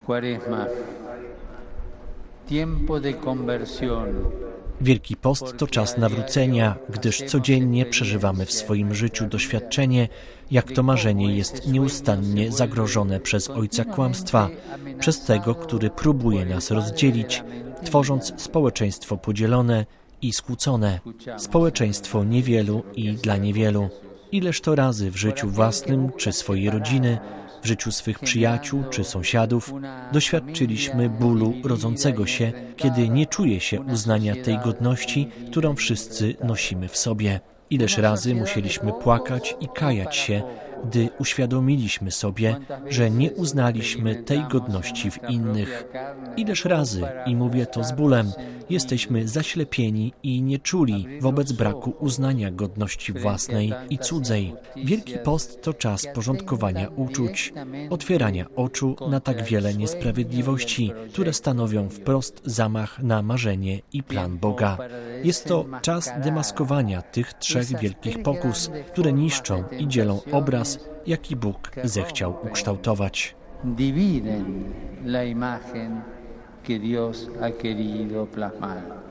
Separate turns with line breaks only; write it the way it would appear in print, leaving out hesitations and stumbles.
Cuaresma, tiempo de conversión.
Wielki Post to czas nawrócenia, gdyż codziennie przeżywamy w swoim życiu doświadczenie, jak to marzenie jest nieustannie zagrożone przez ojca kłamstwa, przez tego, który próbuje nas rozdzielić, tworząc społeczeństwo podzielone i skłócone, społeczeństwo niewielu i dla niewielu. Ileż to razy w życiu własnym czy swojej rodziny, w życiu swych przyjaciół czy sąsiadów doświadczyliśmy bólu rodzącego się, kiedy nie czuje się uznania tej godności, którą wszyscy nosimy w sobie. Ileż razy musieliśmy płakać i kajać się, gdy uświadomiliśmy sobie, że nie uznaliśmy tej godności w innych. Ileż razy, i mówię to z bólem, jesteśmy zaślepieni i nieczuli wobec braku uznania godności własnej i cudzej. Wielki Post to czas porządkowania uczuć, otwierania oczu na tak wiele niesprawiedliwości, które stanowią wprost zamach na marzenie i plan Boga. Jest to czas demaskowania tych trzech wielkich pokus, które niszczą i dzielą obraz, jaki Bóg zechciał ukształtować.
Dividen la imagen que Dios ha querido plasmar.